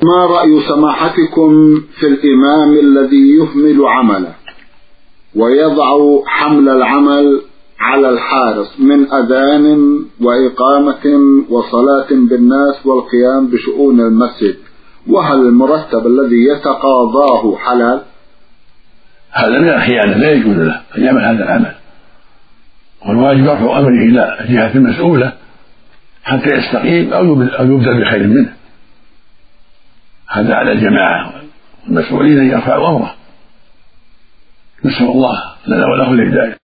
ما رأي سماحتكم في الإمام الذي يهمل عمله ويضع حمل العمل على الحارس من أذان وإقامة وصلاة بالناس والقيام بشؤون المسجد، وهل المرتب الذي يتقاضاه حلال؟ هذا من الخيانة، لا يجوز له أن يعمل هذا العمل، والواجب رفع أمره إلى الجهة المسؤولة حتى يستقيم أو يبدأ بخير منه. هذا على الجماعة والمسؤولين أن يرفعوا أمره. نسأل الله لنا وله الهداية.